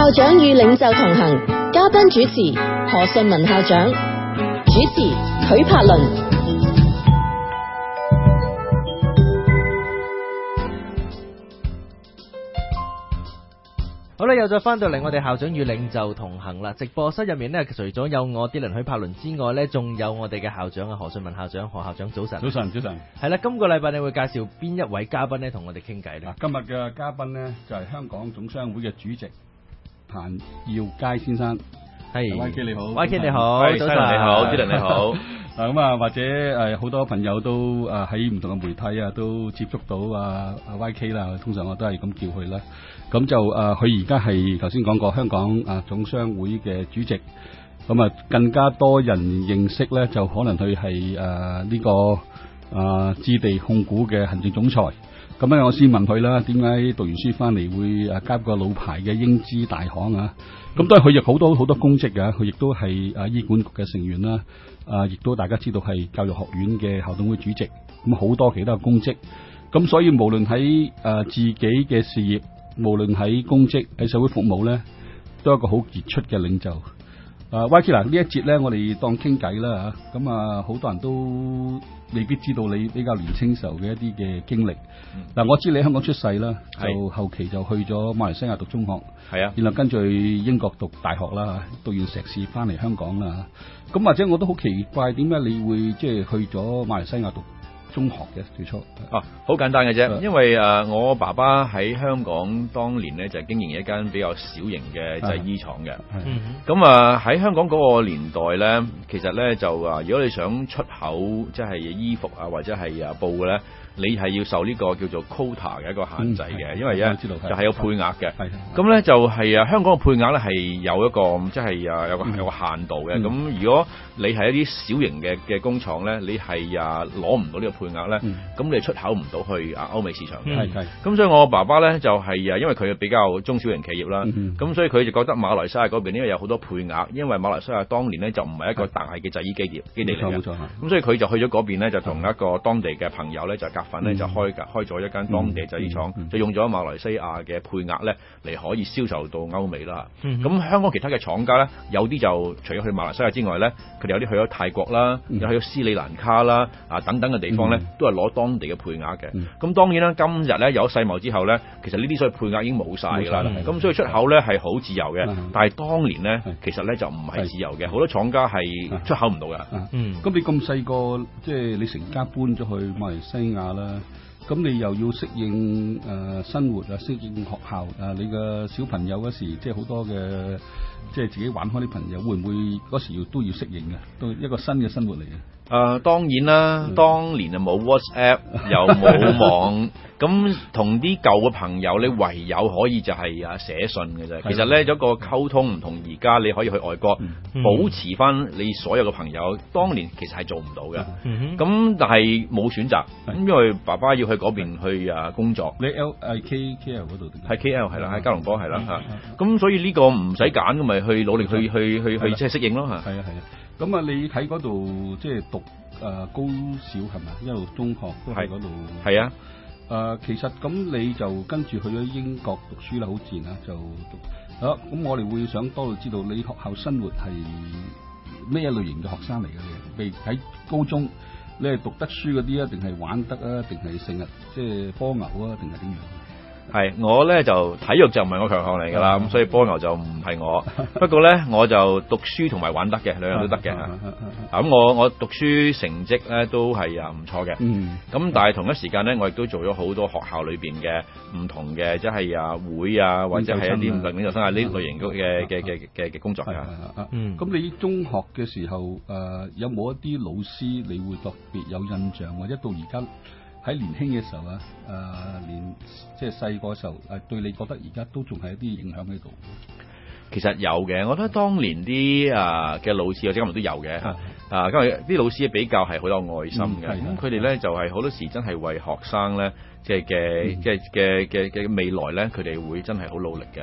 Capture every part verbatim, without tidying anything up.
校長與領袖同行，嘉賓主持何順文校長，主持許柏倫。 好啦，又再翻到嚟我哋校長與領袖同行啦。直播室入面呢，除咗有我啲人許柏倫之外呢，仲有我哋嘅校長啊何順文校長。何校長早晨。 早晨，早晨。 係啦，今個禮拜你會介紹邊一位嘉賓呢？同我哋傾偈呢？ 今日嘅嘉賓呢，就係、是、香港總商會嘅主席彭耀佳先生。 係 Y K 你好 ，Y K 你好， 早晨你好，啲人你好。 嗱咁啊，或者誒好多朋友都誒喺唔同嘅媒體啊，都接觸到啊啊 Y K 啦。通常我都係咁叫佢啦。咁就誒，佢而家係頭先講過香港啊總商會嘅主席。咁啊，更加多人認識咧，就可能佢係誒呢個啊置地控股嘅行政總裁。咁咧，我先問佢啦，點解讀完書翻嚟會誒加個老牌嘅英資大行啊？咁當然佢亦好多好多公職嘅，佢亦都係啊醫管局嘅成員啦，啊亦都大家知道係教育學院嘅校董會主席，咁好多其他嘅公職。咁所以無論喺誒自己嘅事業，無論喺公職喺社會服務咧，都係一個好傑出嘅領袖。啊 Y K 嗱呢一節咧，我哋當傾偈啦嚇，咁啊好多人都未必知道你比較年青時候嘅一啲嘅經歷。嗱、嗯，我知你喺香港出世啦，就後期就去咗馬來西亞讀中學，係啊，然後跟住去英國讀大學啦，讀完碩士翻嚟香港啦。咁或者我都好奇怪，點解你會即係去咗馬來西亞讀中學嘅最初？ 啊，好簡單嘅啫，因為誒、呃、我爸爸喺香港當年咧就係經營一間比較小型嘅製衣廠嘅。咁啊喺香港嗰個年代咧，其實咧就啊，如果你想出口即係衣服啊或者係啊布咧，你係要受呢個叫做 quota 嘅一個限制嘅、嗯，因為咧就係有配額嘅。咁咧就係啊香港嘅配額咧係有一個即係啊有個有個限度嘅。咁、嗯、如果你係一啲小型嘅嘅工廠咧，你係啊攞唔到呢個配額咧，咁、嗯、你出口唔到去啊歐美市場嘅。咁、嗯、所以我爸爸咧就係啊因為佢比較中小型企業啦，咁、嗯、所以佢就覺得馬來西亞嗰邊因為有好多配額，因為馬來西亞當年咧就唔係一個大嘅製衣基地基地嚟嘅。咁所以佢就去咗嗰邊咧，就同一個當地嘅朋友咧就夾份咧就開開咗一間當地製衣廠，就用咗馬來西亞嘅配額咧嚟可以銷售到歐美啦。咁、嗯、香港其他嘅廠家咧，有啲就除咗去馬來西亞之外咧，佢哋有啲去咗泰國啦，有、嗯、去咗斯里蘭卡啦啊等等嘅地方咧、嗯，都係攞當地嘅配額嘅。咁、嗯、當然啦，今日咧有世貿之後咧，其實呢啲所謂配額已經冇晒㗎啦。咁所以出口咧係好自由嘅，但係當年咧其實咧就唔係自由嘅，好多廠家係出口唔到㗎。 嗯，咁你咁細個，即係你成家搬咗去馬來西亞啦。咁你又要適應誒、呃、生活啊，適應學校啊，你嘅小朋友嗰時即係好多嘅，即係自己玩開啲朋友，會唔會嗰時要都要適應嘅，都一個新嘅生活嚟嘅？ 誒、呃、當然啦，當年就冇 WhatsApp 又冇網，咁同啲舊嘅朋友你唯有可以就係啊寫信嘅啫。其實咧有一個溝通唔同，而家你可以去外國、嗯、保持翻你所有嘅朋友，當年其實係做唔到嘅。咁、嗯、但係冇選擇，咁因為爸爸要去嗰邊去啊工作。 你 L 誒 K K L 嗰度？ 喺 K L 係啦，喺吉隆坡係啦嚇。咁所以呢個唔使揀，咁咪去努力去去去去即係適應咯嚇。 係啊係啊。咁啊，你喺嗰度即係讀誒、呃、高小係咪？一路中學都喺嗰度。係啊。誒、呃，其實咁你就跟住去咗英國讀書啦，好自然啦，就讀。好、啊，咁我哋會想多啲知道你學校生活係咩一類型嘅學生嚟嘅？你，譬如喺高中，你係讀得書嗰啲啊，定係玩得啊，定係成日即係波牛啊，定係點樣？ 係我咧就體育就唔係我強項嚟噶啦，咁所以波牛就唔係我。不過咧我就讀書同埋玩得嘅，兩樣都得嘅。咁我我讀書成績咧都係啊唔錯嘅。咁、嗯、但係同一時間咧，我亦都做咗好多學校裏邊嘅唔同嘅，即係啊會啊，或者係一啲唔同領袖生涯呢類型嘅嘅嘅嘅嘅工作啊。 咁、嗯、你中學嘅時候誒、呃，有冇一啲老師你會特別有印象，或者到而家？喺年輕嘅時候啊，誒、呃、年即係細個嘅時候，誒對你覺得而家都仲係一啲影響喺度。 其實有嘅，我覺得當年啲啊嘅老師或者今日都有嘅嚇，啊因為啲老師比較係好有愛心嘅，咁佢哋咧就係、是、好多時真係為學生咧即係嘅即係嘅嘅嘅未來咧，佢哋會真係好努力嘅。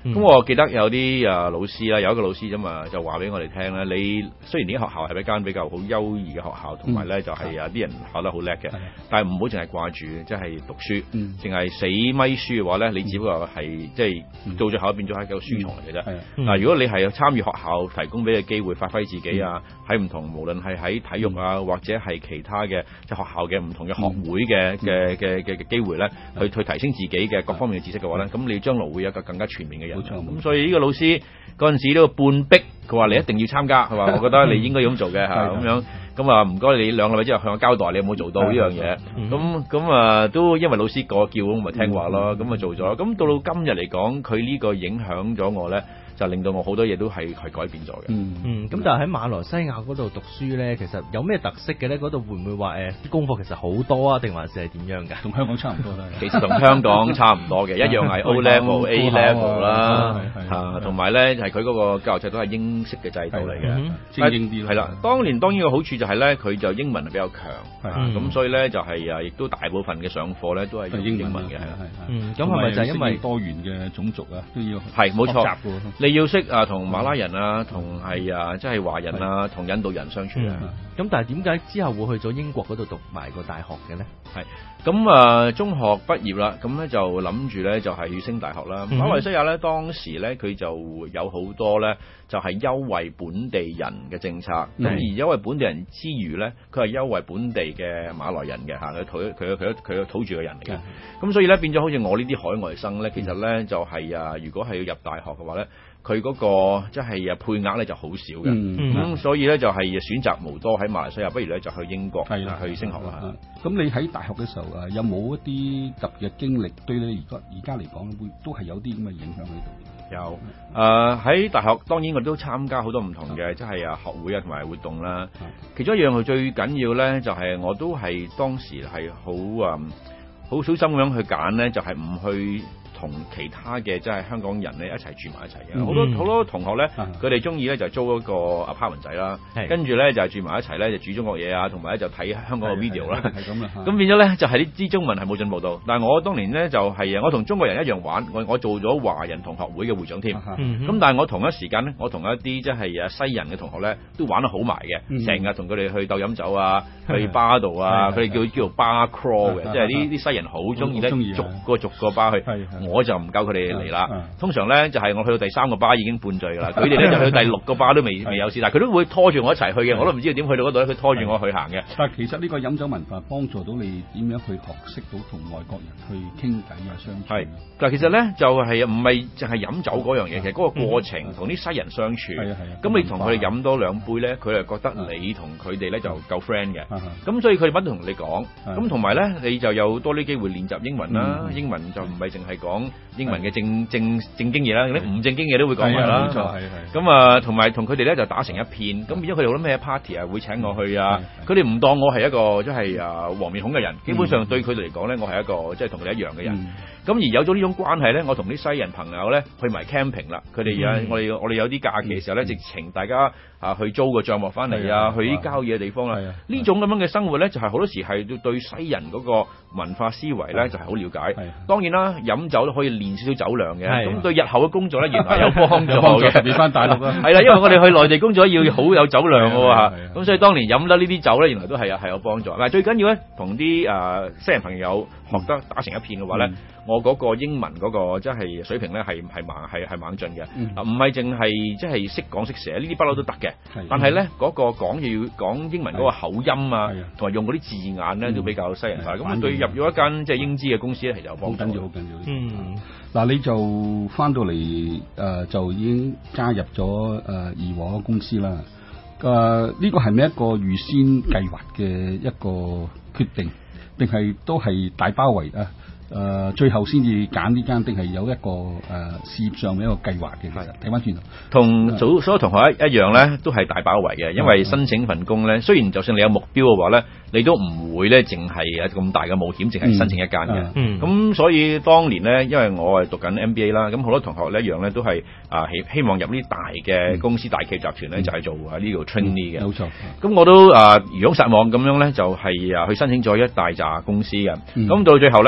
咁我記得有啲啊老師啦，有一個老師啫嘛，就話俾我哋聽咧，你雖然呢間學校係一間比較好優異嘅學校，同埋咧就係啊啲人考得好叻嘅，但係唔好淨係掛住即係讀書，淨係死咪書嘅話咧，你只不過係即係到最後變咗係一個書蟲嚟嘅啫。嗱，如果你係參與學校提供俾嘅機會，發揮自己啊，喺唔同無論係喺體育啊，或者係其他嘅即係學校嘅唔同嘅學會嘅嘅嘅嘅嘅機會咧，去去提升自己嘅各方面嘅知識嘅話咧，咁你將來會有一個更加全面嘅人。冇錯，咁所以呢個老師嗰陣時都半逼，佢話你一定要參加，佢話我覺得你應該咁做嘅嚇，咁樣咁啊唔該你兩個禮拜之後向我交代你有冇做到呢樣嘢，咁咁啊都因為老師個叫咁咪聽話咯，咁啊做咗，咁到到今日嚟講，佢呢個影響咗我咧。就令到我好多嘢都係係改變咗嘅。 嗯嗯，咁但係喺馬來西亞嗰度讀書咧，其實有咩特色嘅咧？嗰度會唔會話誒啲功課其實好多啊？定還是係點樣㗎？ 同香港差唔多啦。 其實同香港差唔多嘅，一樣係 O level、A level 啦，嚇，同埋咧係佢嗰個教育制度都係英式嘅制度嚟嘅， 精英啲。 係啦，當年當然個好處就係咧，佢就英文係比較強，咁所以咧就係啊，亦都大部分嘅上課咧都係用英文嘅。 嗯，咁係咪就係因為多元嘅種族啊都要係冇錯，你要識啊同馬拉人啊，同係啊，即係華人啊，同印度人相處啊。 咁但係點解之後會去咗英國嗰度讀埋個大學嘅咧？ 係咁啊，中學畢業啦，咁咧就諗住咧就係要升大學啦。馬來西亞咧當時咧佢就有好多咧就係優惠本地人嘅政策，咁而優惠本地人之餘咧，佢係優惠本地嘅馬來人嘅嚇，佢土佢佢佢個土著嘅人嚟嘅。咁所以咧變咗好似我呢啲海外生咧，其實咧就係啊，如果係要入大學嘅話咧，佢嗰個即係啊配額咧就好少嘅，咁、嗯嗯、所以咧就係選擇無多喺馬來西亞，不如咧就去英國去升學啦。 咁你喺大學嘅時候啊，有冇一啲特別嘅經歷對你而家而家嚟講會都係有啲咁嘅影響喺度？ 有誒喺、呃、大學當然我都參加好多唔同嘅即係啊學會啊同埋活動啦。其中一樣佢最緊要咧就係我都係當時係好啊好小心咁樣去揀咧，就係、是、唔去同其他嘅即係香港人咧一齊住埋一齊嘅，好、嗯、多好多同學咧，佢哋中意咧就租一個 apartment 仔啦，跟住咧就係住埋一齊咧就煮中國嘢啊，同埋咧就睇香港嘅 video 啦，係咁啦。咁變咗咧就係呢啲中文係冇進步到，但係我當年咧就係啊，我同中國人一樣玩，我我做咗華人同學會嘅會長添。咁、嗯、但係我同一時間咧，我同一啲即係啊西人嘅同學咧都玩得好埋嘅，成日同佢哋去鬥飲酒啊，去巴度啊，佢哋叫叫做 bar crawl 嘅，即係呢啲西人好中意咧逐個逐個巴去。我就唔夠佢哋嚟啦，通常咧就係、是、我去到第三個巴已經半醉噶啦，佢哋咧就去到第六個巴都未未有事，但係佢都會拖住我一齊去嘅，我都唔知道點去到嗰度咧，佢拖住我去行嘅。 但係其實呢個飲酒文化幫助到你點樣去學識到同外國人去傾偈啊相處。係， 但係其實咧就係唔係淨係飲酒嗰樣嘢，其實嗰個過程同啲、嗯、西人相處，咁你同佢哋飲多兩杯咧，佢哋覺得你同佢哋咧就夠 friend 嘅，咁所以佢哋不斷同你講，咁同埋咧你就有多啲機會練習英文啦、嗯，英文就唔係淨係講英文嘅正正正經嘢啦，啲唔正經嘢都會講埋啦。咁啊，同埋同佢哋咧就打成一片，咁變咗佢哋好多咩 party 啊，會請我去啊。佢哋唔當我係一個即係啊黃面孔嘅人，基本上對佢哋嚟講咧，我係一個即係同佢哋一樣嘅人。咁、嗯、而有咗呢種關係咧，我同啲西人朋友咧去埋 camping 啦。佢哋啊，我哋我哋有啲假期嘅時候咧，直情大家啊去租個帳幕翻嚟啊，去啲郊野嘅地方啦。呢種咁樣嘅生活咧，就係、是、好多時係對西人嗰個文化思維咧，就係、是、好了解。當然啦，飲酒都可以練少少酒量嘅。咁對日後嘅工作咧，原來有幫助嘅。特別翻大陸啦，係啦，因為我哋去內地工作要好有酒量嘅喎。咁所以當年飲得呢啲酒咧，原來都係係有幫助。但係最緊要咧，同啲誒西人朋友學得打成一片嘅話咧、嗯，我嗰個英文嗰個即係水平咧係係猛係係猛進嘅。啊，唔係淨係即係識講識寫呢啲不嬲都得嘅。但係咧嗰個講嘢要講英文嗰個口音啊，同埋用嗰啲字眼咧都比較西人化。咁對入咗一間即係英資嘅公司咧，其實有幫助。好緊要，好緊要。 嗯，嗱你就翻到嚟誒、呃、就已經加入咗誒怡和公司啦。誒、呃、呢、這個係咪一個預先計劃嘅一個決定，定係都係大包圍啊？誒、呃，最後先至揀呢間，定係有一個誒、呃、事業上嘅一個計劃嘅。其實睇翻轉頭， 同所所有同學一一樣咧，都係大包圍嘅。因為申請份工咧，雖然就算你有目標嘅話咧，你都唔會咧，淨係有咁大嘅冒險，淨係申請一間嘅。咁、嗯嗯、所以當年咧，因為我係讀緊 M B A 啦，咁好多同學咧一樣咧，都係啊希希望入呢大嘅公司、嗯、大企業集團咧，就係、是、做啊呢個 trainee 嘅。冇、嗯、錯。咁我都啊如饑撒網咁樣咧，就係、是、啊去申請咗一大紮公司嘅。咁、嗯、到最後咧係有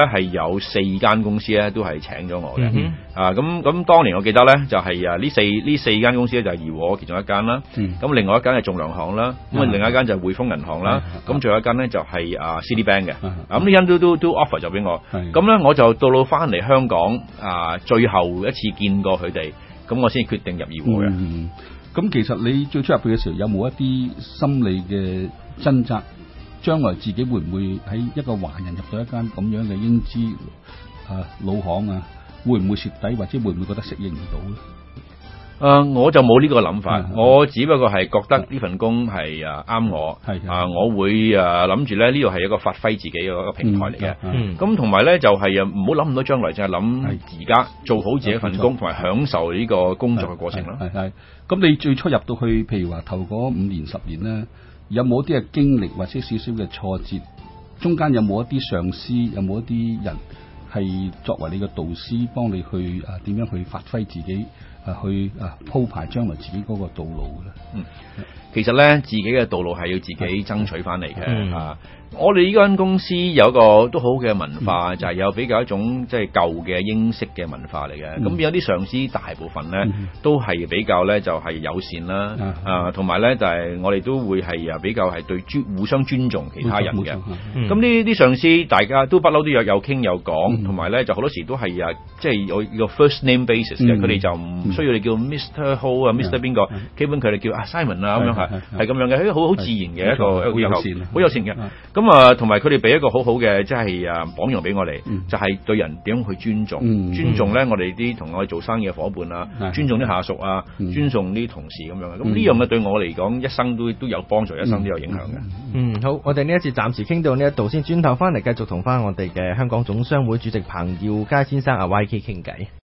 有四間公司咧都係請咗我嘅。 嗯、 啊，咁咁當年我記得咧就係啊呢四呢四間公司咧就係怡和其中一間啦。咁、嗯、另外一間係仲量行啦，咁、嗯、另外一間就係匯豐銀行啦。咁、嗯、仲有一間咧就係啊 Citibank 嘅。咁呢間都都都 offer 咗俾我。咁咧我就到到翻嚟香港啊，最後一次見過佢哋，咁我先決定入怡和嘅。 嗯咁其實你最初入去嘅時候，有冇一啲心理嘅掙扎？將來自己會唔會喺一個華人入到一間咁樣嘅英資啊老行啊，會唔會蝕底，或者會唔會覺得適應唔到咧？ 誒、呃，我就冇呢個諗法，我只不過係覺得呢份工係誒啱我，啊、呃，我會誒諗住咧呢度係一個發揮自己嘅一個平台嚟嘅。咁同埋咧就係唔好諗咁多將來，就係諗而家做好自己份工，同埋享受呢個工作嘅過程咯。係係。咁你最初入到去，譬如話頭嗰五年十年咧，有冇啲嘅經歷或者少少嘅挫折？中間有冇一啲上司，有冇一啲人係作為你嘅導師，幫你去啊點樣去發揮自己？啊，去啊鋪排將來自己嗰個道路嘅。嗯， 其實咧自己嘅道路係要自己爭取翻嚟嘅。啊，我哋呢間公司有一個都好嘅文化，嗯、就係、是、有比較一種即係舊嘅英式嘅文化嚟嘅。咁、嗯、有啲上司大部分咧、嗯、都係比較咧就係友善啦。嗯、啊，同埋咧就係我哋都會係啊比較係對尊互相尊重其他人嘅。咁呢啲上司大家都不嬲都有有傾有講，同埋咧就好多時都係啊即係有個 first name basis 嘅，佢、嗯、哋就唔需要你叫 Mister Ho 啊 ，Mister 邊個，基本佢哋叫啊 Simon 啊咁樣係係咁樣嘅，好好自然嘅一個一個友善，好友善嘅。咁啊，同埋佢哋俾一個好好嘅即係啊榜樣俾我哋，就係、是、對人點樣去尊重，嗯、尊重咧我哋啲同我哋做生意嘅伙伴啊、嗯，尊重啲下屬啊，嗯、尊重啲同事咁樣嘅。咁呢樣嘅對我嚟講，一生都都有幫助，一生都有影響嘅。 嗯，好，我哋呢一次暫時傾到呢一度先，轉頭翻嚟繼續同翻我哋嘅香港總商會主席彭耀佳先生阿 Y K 傾偈。